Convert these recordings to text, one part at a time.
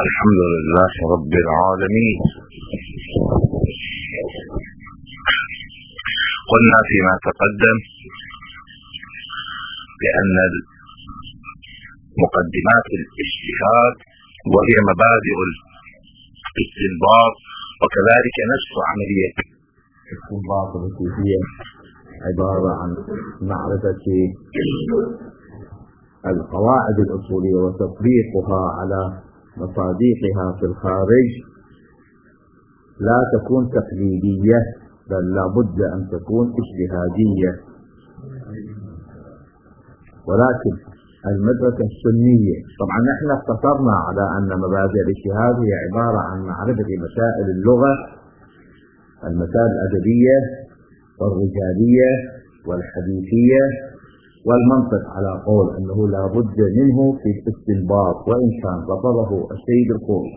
الحمد لله رب العالمين. قلنا فيما تقدم بأن مقدمات الاجتهاد وهي مبادئ الاستنباط وكذلك نفس عملية الاستنباط التي هي عبارة عن معرفة القواعد الأصولية وتطبيقها على مصادقها في الخارج لا تكون تقليدية، بل لابد أن تكون اجتهادية. ولكن المدرسة السنية طبعا نحن اقتصرنا على أن مبادئ الاجتهاد هي عبارة عن معرفة مسائل اللغة، المسائل الأدبية والرجالية والحديثية والمنطق، على قول أنه لا بد منه في الاستنباط وإن كان رفضه السيد الخوئي.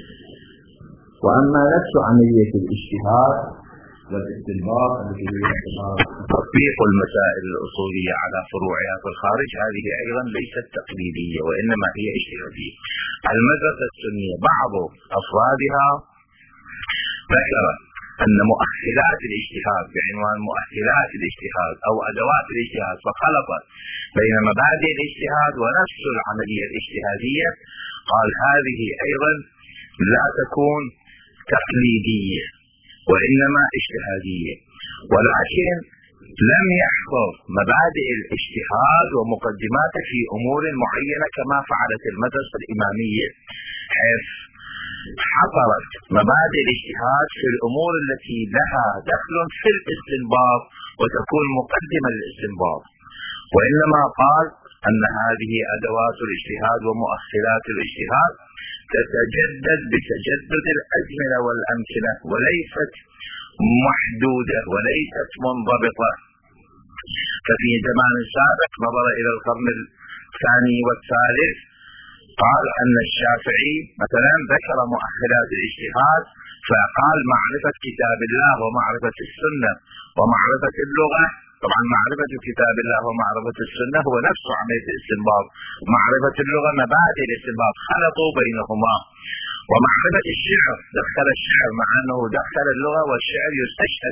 وأما نفس عملية الاجتهاد والاستنباط التي هي تطبيق المسائل الأصولية على فروعها في الخارج، هذه أيضا ليست تقليدية وإنما هي اجتهادية. المدرسة السنية بعض أفرادها ذكر أن مؤهلات الاجتهاد بعنوان مؤهلات الاجتهاد أو أدوات الاجتهاد، فخلطت بين مبادئ الاجتهاد ونفس العملية الاجتهادية. قال هذه أيضا لا تكون تقليدية وإنما اجتهادية، ولكن لم يحفظ مبادئ الاجتهاد ومقدماته في أمور معينة كما فعلت المدرسة الإمامية، حيث حصرت مبادئ الاجتهاد في الأمور التي لها دخل في الاستنباط وتكون مقدمة للاستنباط، وإنما قال أن هذه أدوات الاجتهاد ومؤهلات الاجتهاد تتجدد بتجدد الأزمنة والأمكنة وليست محدودة وليست منضبطة. ففي زمان سابق نظر إلى القرن الثاني والثالث قال أن الشافعي مثلا ذكر مؤهلات الاجتهاد فقال معرفة كتاب الله ومعرفة السنة ومعرفة اللغة. طبعا معرفة كتاب الله ومعرفة السنة هو نفس عملية الاستنباط، معرفة اللغة مبادئ الاستنباط، خلطوا بينهما. ومعرفة الشعر دخل الشعر مع أنه دخل اللغة، والشعر يستشهد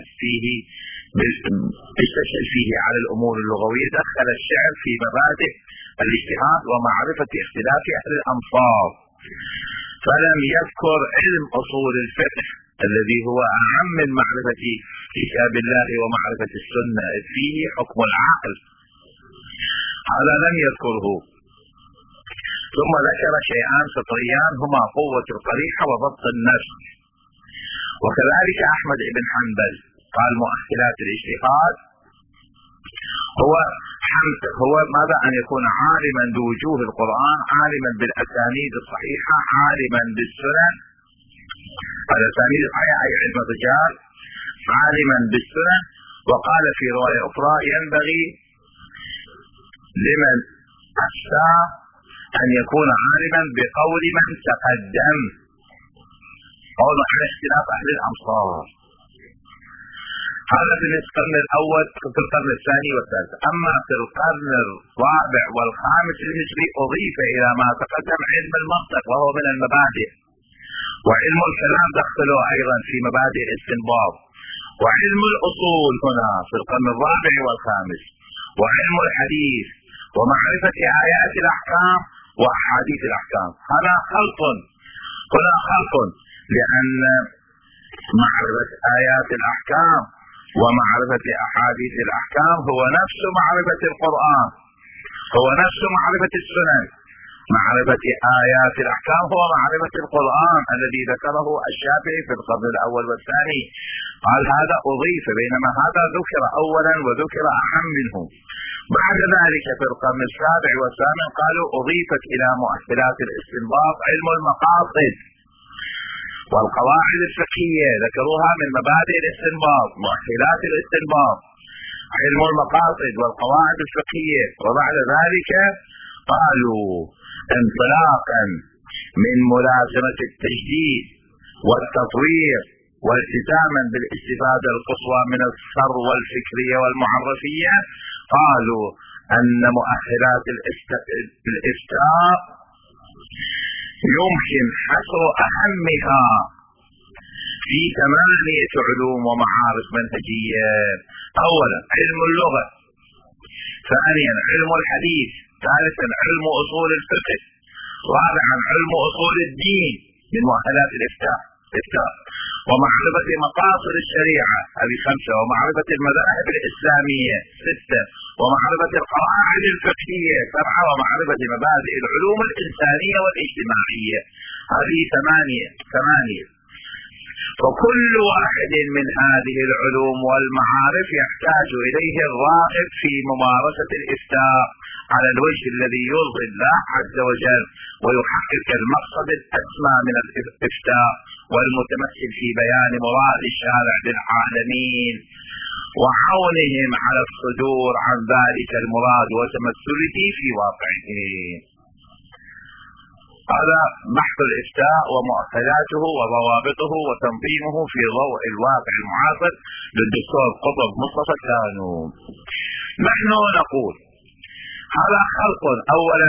فيه على الأمور اللغوية، دخل الشعر في مبادئ الاجتهاد ومعرفة اختلاف أهل الأمصار. فلم يذكر علم أصول الفقه الذي هو أهم من معرفة كتاب الله ومعرفة السنة، فيه حكم العقل، هذا لم يذكره. ثم ذكر شيئان فطريان هما قوة القريحة وضبط النفس. وكذلك أحمد بن حنبل قال مؤهلات الاجتهاد هو ماذا؟ أن يكون عالما بوجوه القرآن، عالما بالأسانيد الصحيحة، عالما بالسنن، الأسانيد الصحيحة أي علم الرجال، عالما بالسنن. وقال في رواية أخرى ينبغي لمن أفتى أن يكون عالما بقول من تقدم، قول على اختلاف أهل الأمصار. هذا في القرن الأول، في القرن الثاني والثالث. أما في القرن الرابع والخامس الهجري أضيف إلى ما تقدم علم المنطق وهو من المبادئ، وعلم الكلام دخله أيضا في مبادئ الاستنباط، وعلم الأصول هنا في القرن الرابع والخامس، وعلم الحديث ومعرفة آيات الأحكام وأحاديث الأحكام. هذا خلط، هنا خلط، لأن معرفة آيات الأحكام ومعرفة أحاديث الأحكام هو نفس معرفة القرآن، هو نفس معرفة السنن. معرفة آيات الأحكام هو معرفة القرآن الذي ذكره الشافعي في القرن الأول والثاني، قال هذا أضيف، بينما هذا ذكر أولا وذكر أهم منه. بعد ذلك في القرن السابع والثامن قالوا أضيفت إلى مؤهلات الاستنباط علم المقاصد والقواعد الفقهية، ذكروها من مبادئ الاستنباط، مؤهلات الاستنباط علم المقاصد والقواعد الفقهية. وبعد ذلك قالوا انطلاقا من ملازمة التجديد والتطوير والتزاما بالاستفادة القصوى من الثروة الفكرية والمعرفية، قالوا أن مؤهلات الإفتاء يمكن حصر أهمها في 8 علوم ومعارف منهجية. أولا علم اللغة، ثانيا علم الحديث، ثالثا علم أصول الفقه، رابعا علم أصول الدين من مؤهلات الإفتاء، ومعرفة مقاصد الشريعة هذه 5، ومعرفة المذاهب الإسلامية 6، ومعرفة القواعد الفقهية 7، ومعرفة مبادئ العلوم الإنسانية والاجتماعية هذه 8. فكل واحد من هذه العلوم والمعارف يحتاج إليه الراغب في ممارسة الإفتاء على الوجه الذي يرضي الله عز وجل ويحقق المقصد الأسمى من الإفتاء والمتمثل في بيان مراد الشارع للعالمين وعونهم على الصدور عن ذلك المراد وتمثله في واقعهم. هذا بحث الإفتاء ومؤهلاته وضوابطه وتنظيمه في ضوء الواقع المعاصر للدكتور قطب مصطفى كانون. نحن نقول هذا خلط أولا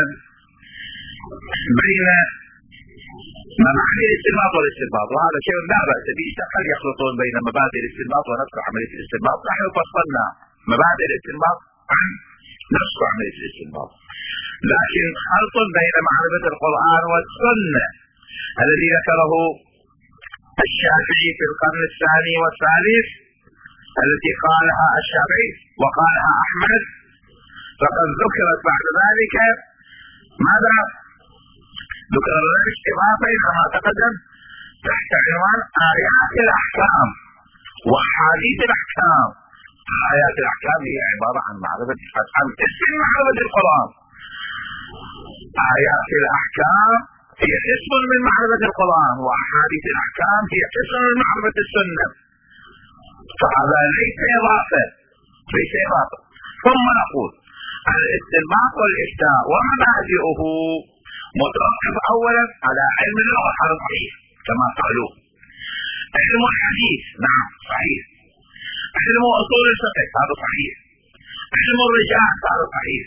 بين مبادئ الاستنباط والاستنباط، وهذا شيء لا بأس به. قد يخلطون بين مبادئ الاستنباط ونفس عملية الاستنباط. نحن فصلنا مبادئ الاستنباط عن نفس عملية الاستنباط، لكن خلط بين معرفة القرآن والسنة الذي ذكره الشافعي في القرن الثاني والثالث، التي قالها الشافعي وقالها أحمد، فقد ذكرت بعد ذلك ماذا؟ ذكر ارتباطين كما تقدم تحت عنوان آيات الأحكام وأحاديث الأحكام. آيات الأحكام هي عبارة عن معرفة اسم معرفة القرآن. آيات الأحكام هي اسم من معرفة القرآن، وأحاديث الأحكام هي اسم من معرفة السنة. فهذا ليس إضافة. ثم نقول الاستنباط والإفتاء ومبادئه متوقف أولا على علم اللغة، هذا صحيح كما قالوا. علم الحديث نعم صحيح. علم أصول الفقه هذا صحيح. علم الرجال هذا صحيح.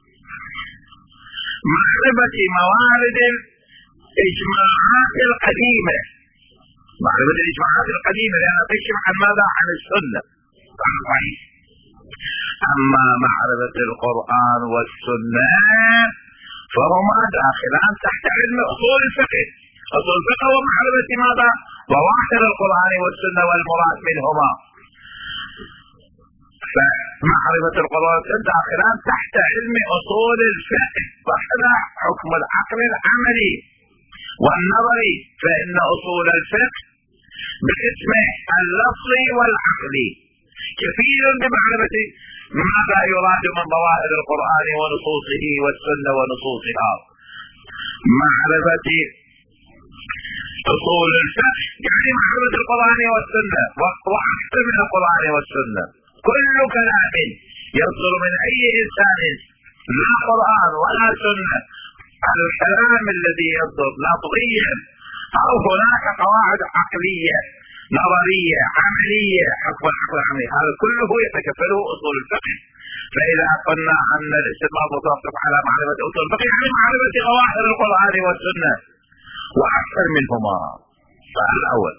معرفة موارد الإجماعات القديمة، معرفة الإجماعات القديمة لأنها تجمع عن ماذا؟ عن السنة، هذا صحيح. أما معرفة القرآن والسنة فهما داخلان تحت علم أصول الفقه. أصول الفقه ومعرفة ماذا؟ ظواهر القرآن والسنة والمراد منهما. فمعرفة القرآن والسنة داخلان تحت علم أصول الفقه، وهذا حكم العقل العملي والنظري. فإن أصول الفقه باسمه اللفظي والعقلي كثير بمعرفة ماذا يراد من ظواهر القرآن ونصوصه والسنة ونصوصها. معرفة أصول الفقه يعني معرفة القرآن والسنة وأكثر من القرآن والسنة. كل كلام يصدر من أي إنسان لا قرآن ولا سنة، الكلام الذي يصدر لفظيا أو هناك قواعد عقلية نظرية عملية حكم العقل العملي، هذا كله يتكفله أصول الفقه. فإذا قلنا أن الاستنباط متوقف على معرفة أصول الفقه يعني معرفة ظواهر القرآن والسنة وأكثر منهما. فالأول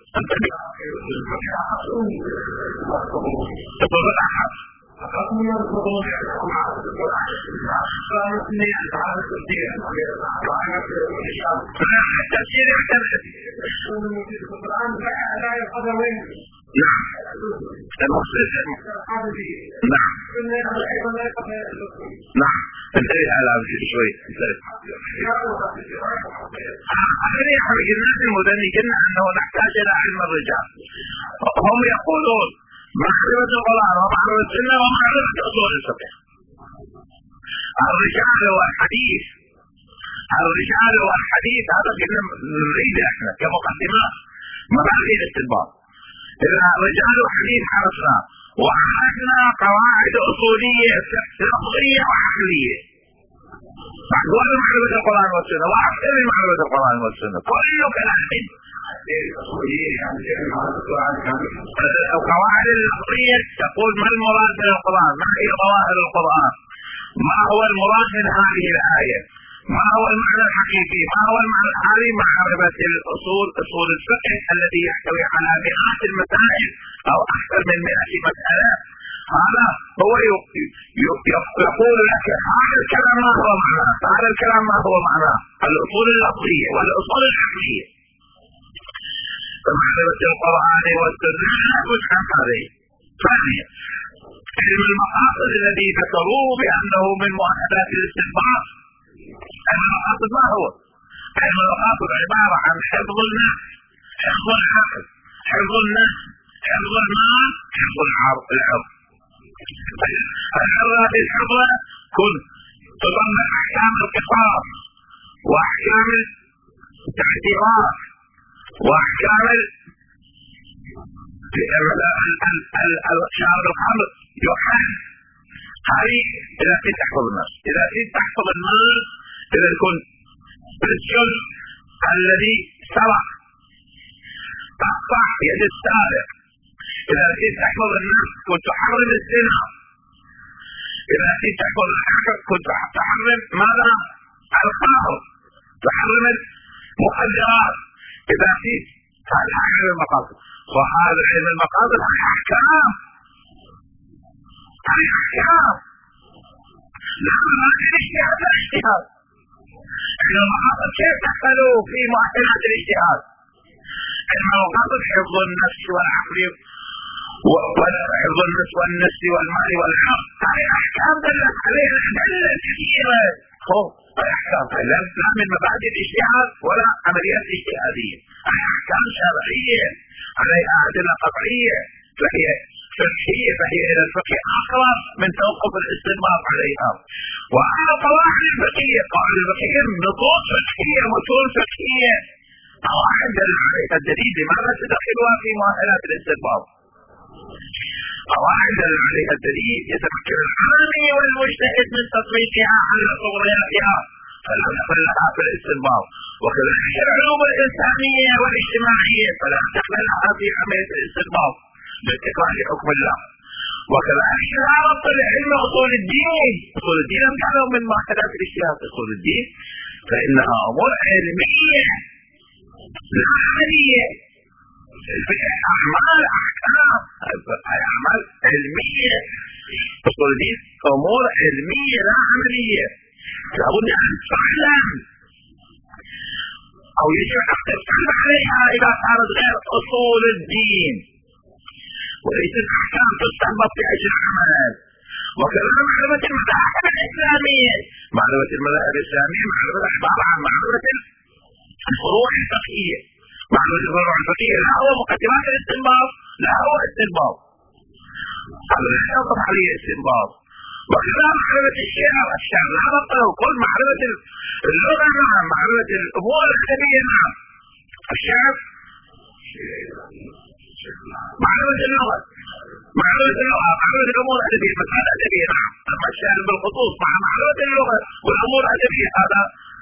التفسير يعتمد نعم نعم انتبه على شوي. الناس المدني قلنا أنه نحتاج إلى علم الرجال. هم يقولون معرفة القرآن ومعرفة السنة ومعرفة أصول الفقه. الرجال والحديث هذا كنا نريد احنا كمقدمات مبادئ الاستنباط. إذا رجال وحديث عرفنا وعرفنا قواعد أصولية لفظية وعقلية. بعد هذا معرفة القرآن والسنة وأكثر من معرفة القرآن والسنة كل كلام القواعد اللفظية تقول ما المراد من القرآن، ما هي ظواهر القرآن، ما هو المراد من هذه الآية، ما هو المعنى الحقيقي؟ ما هو المعنى الحالي؟ معرفة الأصول، أصول الفقه الذي يحتوي على مئات المسائل أو أكثر من 100 مسألة. هذا هو يقول لك هذا الكلام ما هو معناه، هذا الكلام ما هو معناه، الأصول اللفظية والأصول العقلية. فمعرفة القرآن والسنة لا بد عن هذه. ثانيا، علم المقاصد الذي ذكروه بأنه من مؤهلات الاستنباط. علم المقاصد ما هو؟ علم المقاصد عبارة عن حفظ النفس، حفظ العقل، حفظ النفس، حفظ المال، حفظ العرض. هذه الحفظة كن تضمن أحكام القصاص وأحكام الاعتراف وأحكام شارب الخمر يحل. هذه إذا كنت تحفظ النفس. إذا كنت تحفظ المال، إذا كنت الرجل الذي سرق تقطع يد السارق. إذا كنت تحفظ النفس كنت تحرم الزنا. إذا كنت تحفظ العقل كنت تحرم ماذا؟ الخمر، تحرم المخدرات. إذا كنت هذا علم المقاصد. وهذا علم المقاصد هي أحكام، هي أحكام لا مبادئ الاجتهاد. الاجتهاد علم المقاصد كيف تدخلوا في مؤهلات الاجتهاد؟ علم المقاصد حفظ النفس والعقل وحفظ النفس والنفس والمال والعقل. هذه أحكام دلت عليها أدلة كثيرة. أحكام لا من مبادئ الاجتهاد ولا عمليات اجتهادية، هي أحكام شرعية عليها أدلة قطعية، فهي فقهية، فهي إلى الفقه أقرب من توقف الاستنباط عليها. وأما القواعد الفقهية، قواعد الفقهية نصوص فقهية، متون فقهية، قواعد دل عليها الدليل. لماذا تدخلها في مؤهلات الاستنباط؟ قواعد دل عليها الدليل يتمكن العامي والمجتهد من تطبيقها على صورياتها فلا يدخلها في الاستنباط. وكذلك العلوم الإنسانية والاجتماعية فلا تدخلها في عملية الاستنباط باتقاء لحكم الله. وكذلك لا ربط العلم أصول الدين. أصول الدين لم تعلم من مؤهلات الاجتهاد. أصول الدين فإنها أمور علمية لا عملية. أعمال أحكام، أعمال علمية. أصول الدين أمور علمية لا عملية. لابد أن تعلم أو يجب أن تفهم عليها إذا كانت غير أصول الدين، وليست أحكام تستنبط بأجل عمل. وكذلك معرفة المذاهب الإسلامية. معرفة المذاهب الإسلامية معرفة عبارة عن معرفة الفروع الفقهية. معرفة الفروع الفقهية لا هو مقدمات الاستنباط، لا هو استنباط، هذا لا ينطبق عليه استنباط. وكذلك معرفة الشعر. الشعر لا ربط له. كل معرفة اللغة مع معرفة الأمور الأدبية مع الشعر. معرفة اللغة، معرفة اللغة، معرفة الأمور الأدبية، مسألة أدبية. نعم. أما الشعر بالخصوص مع معرفة اللغة والأمور الأدبية هذا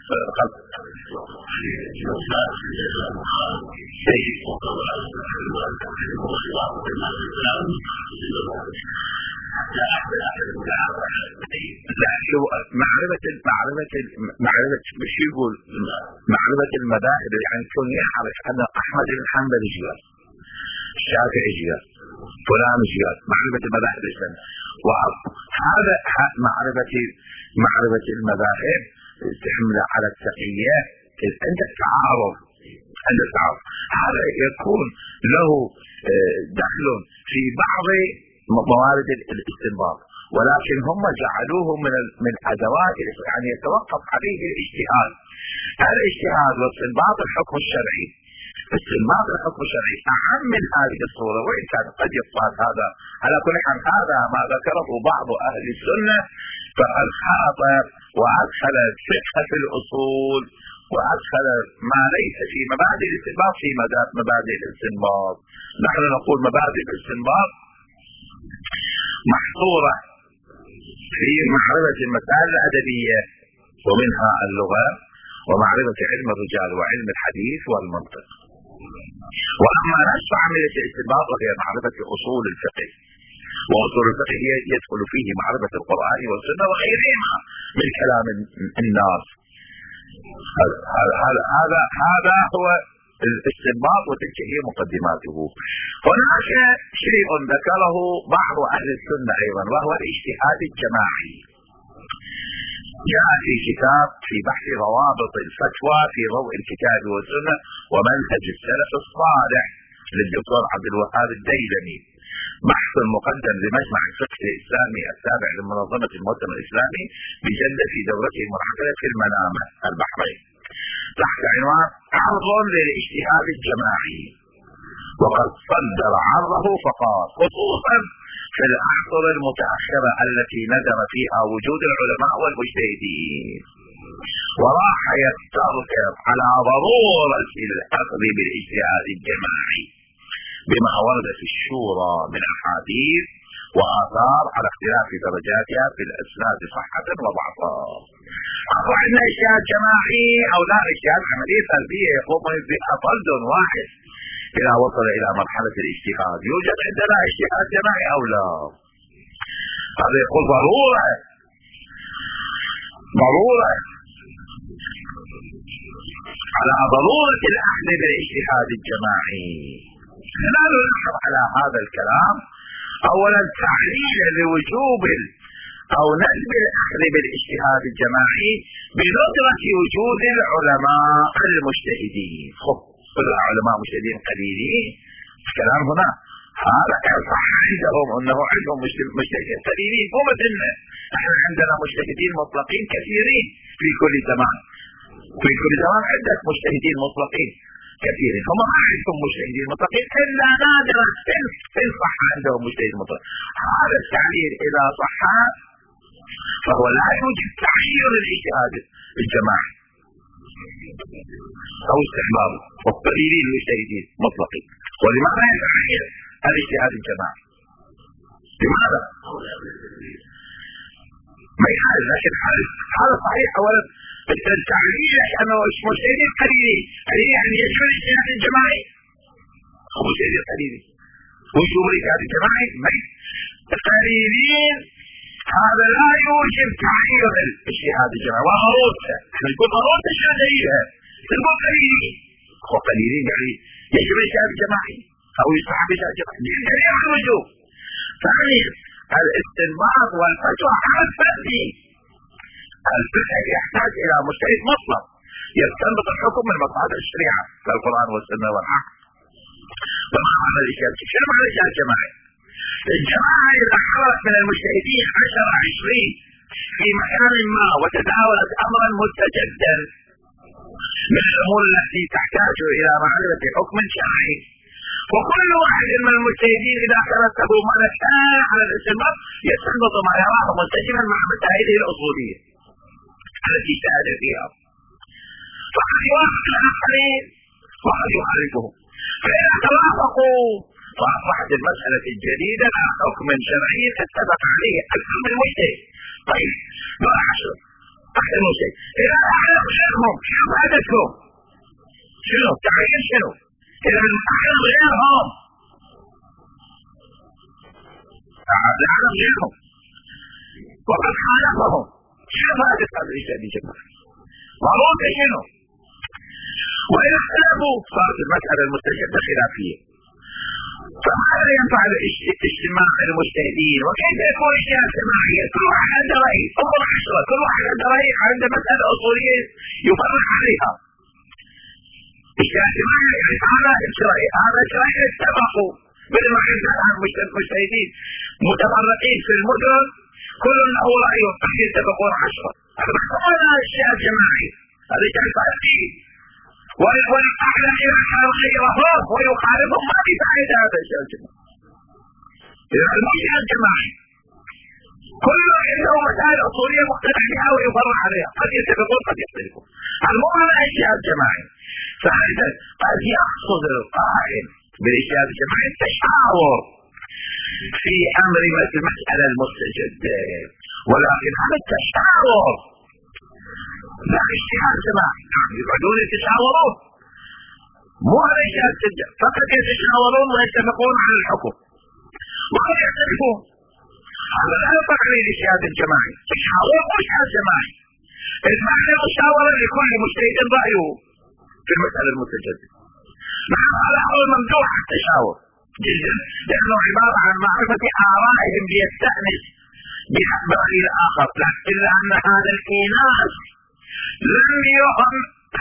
معرفة المذاهب يعني كل يعرف أن أحمد بن حنبل جياد، الشافعي جياد، فلان جياد. معرفة المذاهب الإسلامية. وهذا معرفة المذاهب تحمل على التقية. عندك تعارض، هذا يكون له دخل في بعض موارد الاستنباط، ولكن هم جعلوه من أدوات يعني يتوقف عليه الاجتهاد. الاجتهاد واستنباط الحكم الشرعي. استنباط الحكم الشرعي أهم من هذه الصورة، وإن كان قد يقال هذا. على كل حال هذا ما ذكره بعض أهل السنة، فقد خاط وأدخل الفقه في الأصول وأدخل ما ليس في مبادئ الاستنباط في مبادئ الاستنباط. نحن نقول مبادئ الاستنباط محصورة في معرفة المسائل الأدبية ومنها اللغة، ومعرفة علم الرجال وعلم الحديث والمنطق. وأما نفس عملية الاستنباط وهي معرفة أصول الفقه، وأصول الفقه يدخل فيه معرفة القرآن والسنة وغيرهما من كلام الناس. هذا هو الاستنباط وتلك هي مقدماته. هناك شيء ذكره بعض أهل السنة أيضا وهو الاجتهاد الجماعي. جاء في كتاب في بحث ضوابط الفتوى في ضوء الكتاب والسنة ومنهج السلف الصالح للدكتور عبد الوهاب الديلمي، بحث مقدم لمجمع الفقه الإسلامي التابع لمنظمة المؤتمر الإسلامي بجدة في دورته المنعقدة في المنامة البحرين، تحت عنوان عرض للاجتهاد الجماعي. وقد صدر عرضه فقط خصوصا في الأعصر المتأخرة التي ندر فيها وجود العلماء والمجتهدين، وراح يستركب على ضرورة الأخذ بالاجتهاد الجماعي بما ورد في الشورى من أحاديث وآثار على اختلاف درجاتها في الأسناد صحة وضعفا. أقول عندنا اجتهاد جماعي أو لا اجتهاد عملية سلبية يقوم بها فرد واحد إذا وصل إلى مرحلة الاجتهاد. يوجد عندنا اجتهاد جماعي أو لا؟ هذا يقول ضرورة على ضرورة الأخذ بالاجتهاد الجماعي. لا نلاحظ على هذا الكلام أولا تعليل لوجوب أو نسب الأخذ بالاجتهاد الجماعي بندرة وجود العلماء المجتهدين. كل العلماء مجتهدين قليلين، الكلام هنا هذا صح عندهم أنه عندهم مجتهدين قليلين، مو مثلنا احنا عندنا مجتهدين مطلقين كثيرين في كل زمان، في كل زمان عندك مجتهدين مطلقين كثيرين، هم ما عندهم مجتهدين مطلقين إلا نادرا إن صح عندهم مجتهد مطلق. هذا التعليل إذا صح فهو لا يوجد تعيير الاجتهاد الجماعي أو استحبابه والقليلين المجتهدين مطلقين. ولماذا يتعين الاجتهاد الجماعي؟ لماذا؟ ما يحال، لكن هذا صحيح. أولا التعليل أنه مجتهدين قليلين يعني يجب الاجتهاد الجماعي، مجتهدين قليلين وجوب الاجتهاد الجماعي قليلين، هذا لا يوجب تعيير الاجتهاد الجماعي وضرورته. نقول ضرورته شيء جيدة، نقول قليلين، هو قليلين يعني يجب الاجتهاد الجماعي أو يستحب الاجتهاد الجماعي دليل على الوجوب. ثانيا الاستنباط والفتوى على الفقه. الفقه يحتاج إلى مجتهد مطلق يستنبط الحكم من مصادر الشريعة كالقرآن والسنة والعقل. فما معنى الاجتهاد؟ شنو معنى الاجتهاد الجماعي؟ الجماعة إذا حضرت من المجتهدين 10-20 في مكان ما وتداولت أمرا مستجدا من الأمور التي تحتاج إلى معرفة حكم شرعي، وكل واحد من المجتهدين إذا كانت له ملكان على الاستنباط يستنبط ما يراه مستجدا مع مسائله الأصولية التي اجتهد فيها، فقد يوافق الآخرين وقد يخالفهم، فإذا توافقوا فأصبحت المسألة الجديدة حكم شرعي اتفق عليه أكثر من مجتهد. طيب نلاحظ أكثر من مجتهد إذا أعلم غيرهم شنو هدفهم؟ شنو تعيين شنو؟ إذا أعلم غيرهم أعلم غيرهم وقد خالفهم شنو هدف هذا الاجتهاد الجماعي؟ ضرورة شنو؟ وإذا اختلفوا صارت المسألة المستجدة خلافية. فماذا ينفع الاجتماع المجتهدين؟ وكيف يكون اجتهاد جماعي؟ كل واحد عنده رأي، أمر 10، كل واحد عنده رأي عنده مسألة أصولية يفرق عليها. اجتهاد جماعي يعني هذا رأي هذا رأي اتفقوا، مثل ما عندنا المجتهدين متفرقين في المدن كل له رأي وقد يتفقون 10. هذا اجتهاد جماعي، هذا اجتهاد فردي. والأعلى إذا كان غيرهم ويخالفهم ما في فائدة هذا الشيء الجماعي. إذا المجتهد الجماعي كل عنده مسائل أصولية مختلف بها ويفرع عليها، قد يتفقون قد يختلفون. المهم الاجتهاد الجماعي. ثالثا قد يقصد القائل بالاجتهاد الجماعي التشاور في أمر مثل المسألة المستجدة، ولكن هذا التشاور لا اجتهاد جماعي، يقعدون يتشاورون مو على اجتهاد فقط يتشاورون ويتفقون على الحكم وقد يختلفون. هذا لا يطلق عليه الاجتهاد الجماعي، تشاور مو اجتهاد جماعي. المعنى مشاورة لكل مجتهد رأيه في المسألة المتجددة. نحن هذا هو الممدوح التشاور جدا، لأنه عبارة عن معرفة آرائهم ليستأنس برأي الآخر، إلا أن هذا الإيناس لم يهم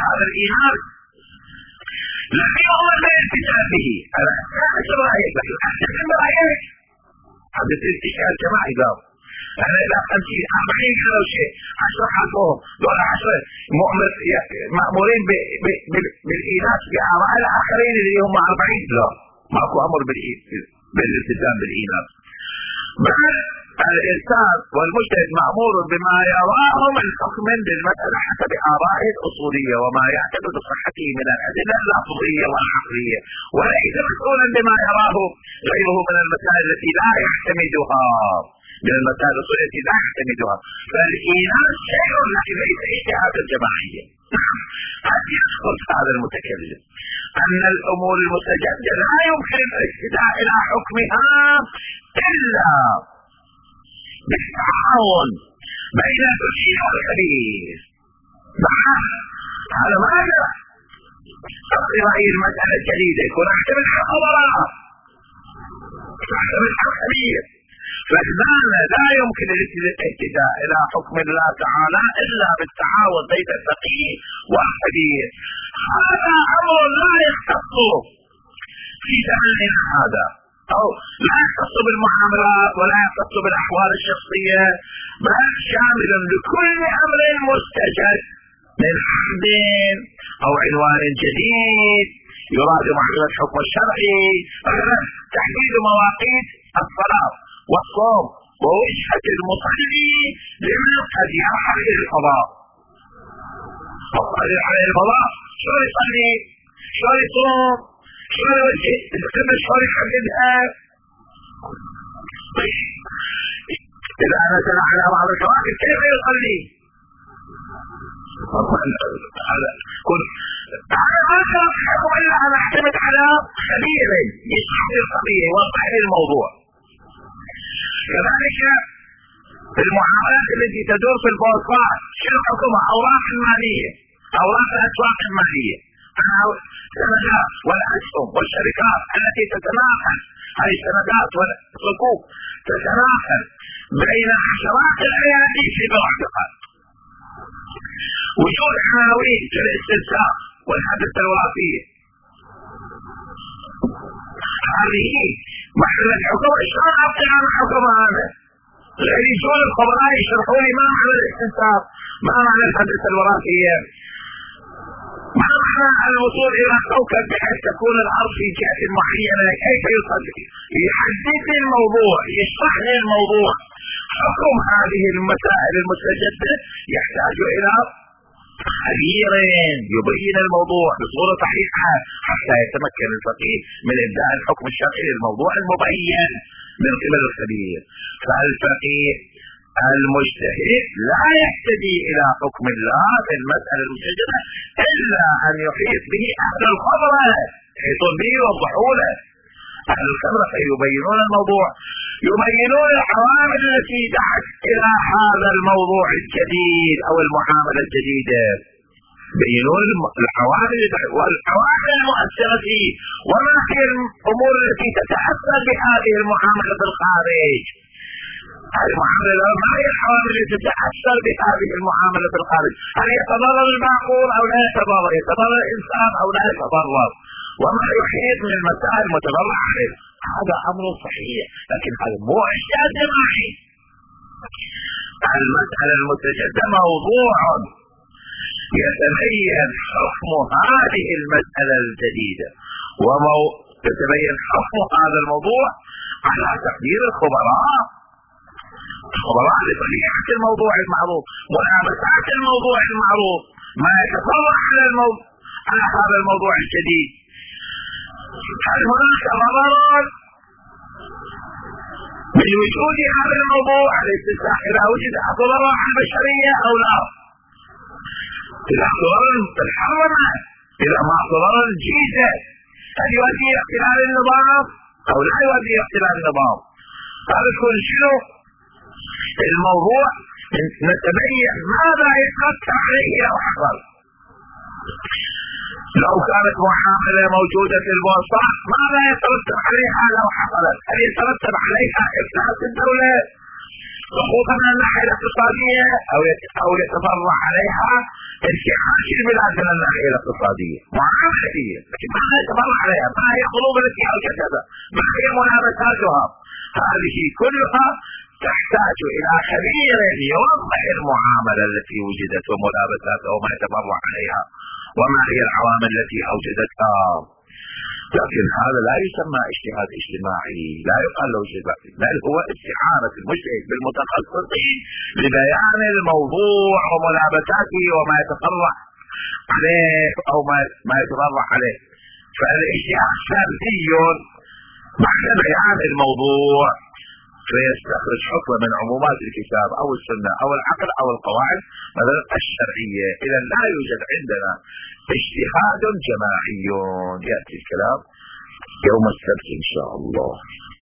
بالالتزام به. أنا أحسن رأيك لكن أحسن رأيك هذا الالتزام جماعي قال أنا إذا 50-40 كيلو شيء 10 حقهم دول 10 مأمورين بالإيناس بآراء الآخرين اللي هم 40. لا، ماكو أمر بالالتزام بالإيناس، بل الإنسان والمجتهد مأمور بما يراه من حكم بالمسألة حسب آرائه الأصولية وما يعتقد صحته من الأدلة اللفظية والعقلية، وليس مسؤولا بما يراه غيره من المسائل التي لا يعتمدها، من المسائل الأصولية التي لا يعتمدها. فالإيناس شيء لكن ليس اجتهادا جماعيا. قد يسقط هذا المتكلم أن الأمور المستجدة لا يمكن الاهتداء إلى حكمها إلا بالتعاون بين الكلي والخبيث. هذا ماذا؟ رأي المسألة الجديدة يكون احتمل الخبراء، احتمل الخبيث، فلذا لا يمكن الاهتداء إلى حكم الله تعالى إلا بالتعاون بين الفقيه والخبير. هذا أمر لا يختص في زماننا هذا، أو لا يختص بالمعاملات ولا يختص بالأحوال الشخصية، بل شامل لكل أمر مستجد من حد أو عنوان جديد يراد معرفة الحكم الشرعي، مثلا تحديد مواقيت الصلاة والصوم ووجهة المصلي لمن قد يرحل إلى القضاء. عليه القضاء شو يصلي، شو يصوم، شو يوجه القبلة، شو يحددها. إذا نزل على بعض الكواكب كيف يصلي؟ أنا ما كان حكم إلا أن أعتمد على خبير يشرح لي القضية يوضح لي الموضوع. كذلك المعاملات التي تدور في البورصات شنو حكمها؟ أوراق المالية، أوراق الأسواق المالية، السندات والأسهم والشركات التي تتناقل، هذه السندات والصكوك تتناقل بين عشرات الأيادي في بضع. وجود عناوين كالاسترسال والحدث الوراثية هذه محل الحكم. شلون أبقي عن الحكم هذا؟ لأن يجون الخبراء يشرحوا لي ما معنى الاستنساخ، ما معنى الحدث الوراثية، ما معنى الوصول إلى كوكب بحيث تكون الأرض في جهة معينة، كيف يصلي، يحدد لي الموضوع، يشرح لي الموضوع. حكم هذه المسائل المستجدة يحتاج إلى خبير يبين الموضوع بصورة صحيحة حتى يتمكن الفقيه من إبداء الحكم الشرعي للموضوع المبين من قبل الخبير. فالفقيه المجتهد لا يهتدي إلى حكم الله في المسألة المستجدة إلا أن يحيط به أهل الخبرة، يحيطون به ويوضحوا له. أهل الخبرة فيبينون الموضوع، يبينون العوامل التي دعت إلى هذا الموضوع الجديد أو المعاملة الجديدة، يبينون العوامل والعوامل المؤثرة فيه، وما هي الأمور التي تتأثر بهذه المعاملة في الخارج. هذه المعاملة ما هي العوامل التي تتأثر بهذه المعاملة في الخارج؟ هل يتضرر المعقول أو لا يتضرر؟ يتضرر الإنسان أو لا يتضرر؟ وما يحيط من المسائل المتضرر عليه. هذا أمر صحيح، لكن هذا مو إشكال جماعي. المسألة المستجدة موضوع يتبين حكم هذه المسألة الجديدة، يتبين حكم هذا الموضوع على تقدير الخبراء لطبيعة الموضوع المعروف، ملامسات الموضوع المعروف، ما يتطرق على هذا الموضوع الجديد. هل هناك ضرر من وجود هذا الموضوع الاستفتاح إذا وجد ضرر على البشرية أو لا؟ إذا ضرر تتحرم، إذا ما ضرر جيزة، هل يؤدي إلى اختلال النظام أو لا يؤدي إلى اختلال النظام؟ هذا يكون شنو الموضوع نتبين ماذا يترتب عليه لو حصل. لو كانت معاملة موجودة في البورصة ماذا يترتب عليها لو حصلت؟ هل يترتب عليها إفلاس الدولة سقوطا من الناحية الاقتصادية أو يتفرع عليها انتعاش البلاد من الناحية الاقتصادية؟ معاملة هي، لكن ماذا يتفرع عليها؟ ما هي قلوب التي أوجدتها؟ ما هي ملابساتها؟ هذه كلها تحتاج إلى خبير يوضح المعاملة التي وجدت وملابساتها وما يتفرع عليها وما هي العوامل التي أوجدتها. لكن هذا لا يسمى اجتهاد اجتماعي، لا يقال له اجتهاد، بل هو استعانة المجتهد بالمتخصصين لبيان الموضوع وملابساته وما يتفرع عليه أو ما يتفرع عليه. فالاجتهاد فردي بعد بيان الموضوع فيستخرج حكم من عمومات الكتاب أو السنة أو العقل أو القواعد مثلا الشرعية. إذا لا يوجد عندنا اجتهاد جماعي. يأتي الكلام يوم السبت إن شاء الله.